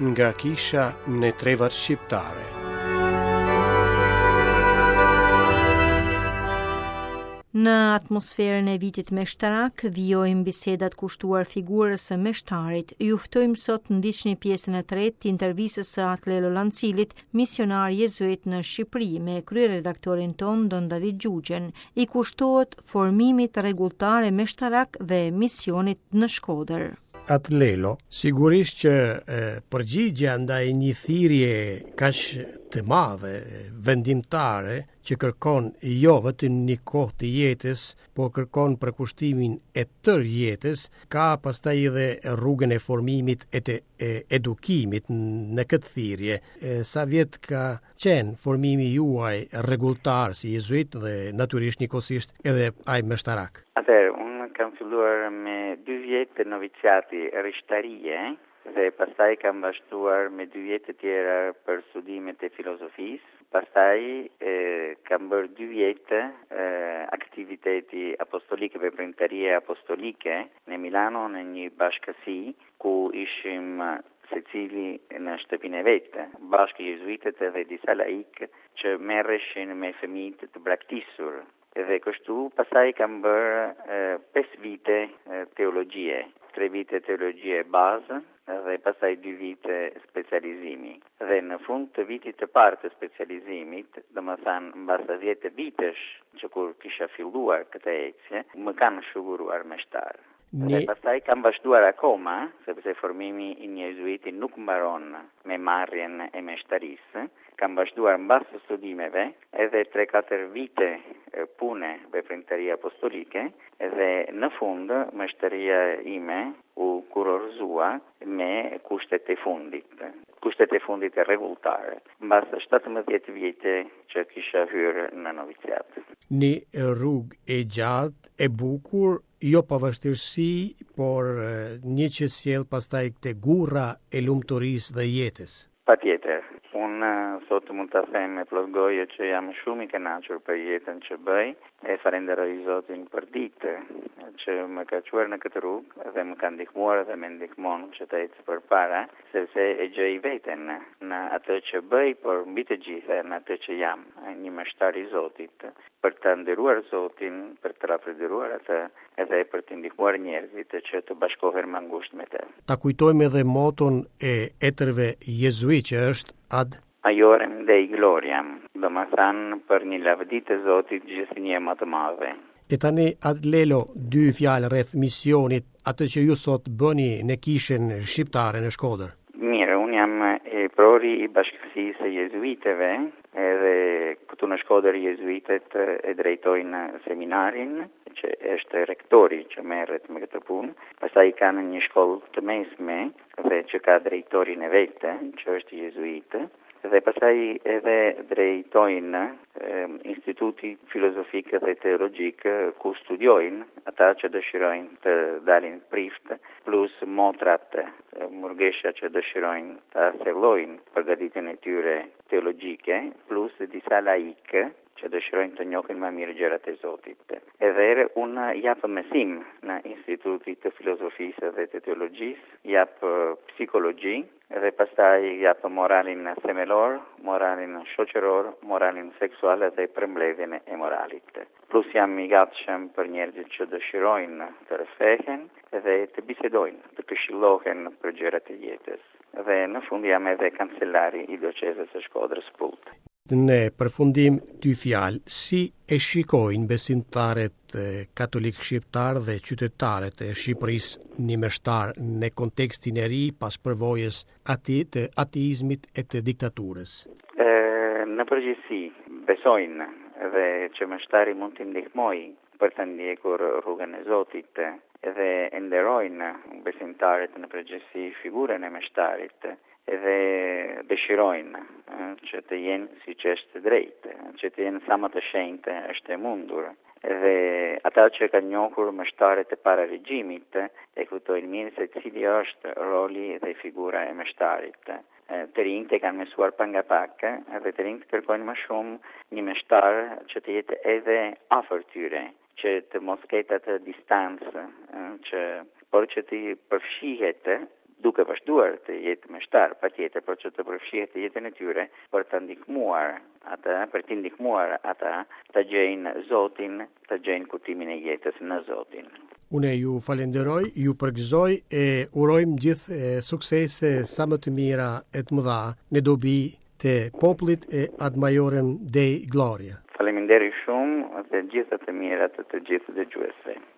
nga kisha në trevat shqiptare. Në atmosferën e vitit meshtarak, vijojmë bisedat kushtuar figurës së meshtarit. Ju ftojmë sot të ndiqni pjesën e tretë të intervistës së Atlelo Lancilit, misionar jezuit në Shqipëri, me kryeredaktorin ton Don David Gjugjen, i kushtohet formimit rregulltar e meshtarak dhe misionit në Shkodër. Atlelo, sigurisht që përgjigja ndaj një thirrje kaq të madhe, vendimtare, që kërkon jo vetëm një kohë të jetës, por kërkon përkushtimin e tërë jetës, ka pastaj edhe rrugën e formimit e të edukimit në këtë thirrje. Sa vjet ka qenë formimi juaj rregulltar si jezuit dhe natyrisht njëkohësisht edhe ai meshtarak? Unë kam filluar me 2 vjet të noviciati rishtarie dhe pastaj kam vazhduar me 2 vjet të tjera për studimet e filozofisë. Pastaj kam bërë 2 vjet aktiviteti apostolike, veprimtarie apostolike në Milano, në një bashkësi ku ishim secili në shtëpinë e vetë, bashkë jezuitët dhe disa laik që merreshin me fëmijë të braktisur. Dhe kështu pastaj kam bërë 5 vite teologjie, 3 vite teologjie bazë dhe pastaj 2 vite specializimi. Dhe në fund të vitit të parë të specializimit, domethënë mbas 10 vitesh që kur kisha filluar këtë ecje, më kanë shuguruar meshtar. Dhe pastaj kam vazhduar akoma, sepse formimi i një jezuiti nuk mbaron me marrjen e meshtarisë. Kam vazhduar mbas të studimeve edhe 3-4 vite pune veprimtarie apostolike dhe në fund meshtaria ime u kurorëzua me kushtet e fundit. Kushtet e fundit e rregulltare, mbas 17 vite që kisha hyrë në noviciat. Një rrugë e gjatë, e bukur, jo pa vështirësi, por një që sjell pastaj te gurra e lumturisë dhe jetës. Patjetër. Unë sot mund të them me plot goje që jam shumë i kënaqur për jetën që bëj e falenderoj Zotin për ditë që më ka çuar në këtë rrugë dhe më ka ndihmuar dhe më ndihmon që të ecë përpara, sepse e gjej veten në atë që bëj, por mbi të gjitha në atë që jam, një meshtar i Zotit, për të nderuar Zotin, për të lavdëruar atë edhe për të ndihmuar njerëzit që të bashkohen më ngushtë me të. Ta kujtojmë edhe moton e etërve jezuit që është ad Maiorem Dei Gloriam, domethënë për një lavdi të Zotit gjithënie më të madhe. E tani, Atlelo, 2 fjalë rreth misionit, atë që ju sot bëni në kishën shqiptare në Shkodër. Mirë, unë jam prori i bashkësisë së jezuitëve, edhe këtu në Shkodër jezuitët e drejtojnë seminarin, që është rektori që merret me këtë punë. Pastaj kanë një shkollë të mesme dhe që ka drejtorin e vetë, që është jezuit. Dhe pastaj edhe drejtojnë Instituti Filozofik dhe Teologjik ku studiojnë ata që dëshirojnë të dalin prift, plus motrat murgesha që dëshirojnë të thellojnë përgatitjen e tyre teologjike, plus disa laikë që dëshirojnë të njohin më mirë gjërat e Zotit. Edhe unë jap mësim në Institutit të Filozofisë dhe të Teologjisë, jap psikologji dhe pastaj jap moralin themelor, moralin shoqëror, moralin seksual dhe përmbledhjen e moralit. Plus jam i gatshëm për njerëzit që dëshirojnë të rrethehen dhe të bisedojnë, të këshillohen për gjërat e jetës. Dhe në fund jam edhe kancelari i diocezës së Shkodrës Pult. Në përfundim 2 fjalë, si e shikojnë besimtarët katolik shqiptar dhe qytetarët e Shqipërisë një meshtar në kontekstin e ri pas përvojës të ateizmit e të diktaturës? Në përgjithësi, besojnë dhe që meshtari mund të ndihmojë për të ndjekur rrugën e Zotit dhe nderojnë besimtarët në përgjithësi figurën e meshtarit edhe dëshirojnë që të jenë si që është drejtë, që të jenë sa më të shenjtë është e mundur. Dhe ata që kanë njohur meshtarët e para regjimit e kuptojnë mirë se cili është roli dhe figura e meshtarit. Të rinjt e kanë mësuar pa nga pak dhe të rinjt kërkojnë më shumë një meshtar që të jetë edhe afër tyre, që të mos ketë atë distancë, por që të përfshihet duke vazhduar të jetë meshtar, patjetër, por që të përfshihet të jetën e tyre për të ndihmuar ata të gjejnë Zotin, të gjejnë kuptimin e jetës në Zotin. Unë ju falenderoj, ju përgëzoj e urojmë gjithë suksese sa më të mira e të mëdha në dobi të popullit e ad majorem Dei Gloria. Faleminderit shumë dhe gjithë të mira të gjithë dëgjuesve.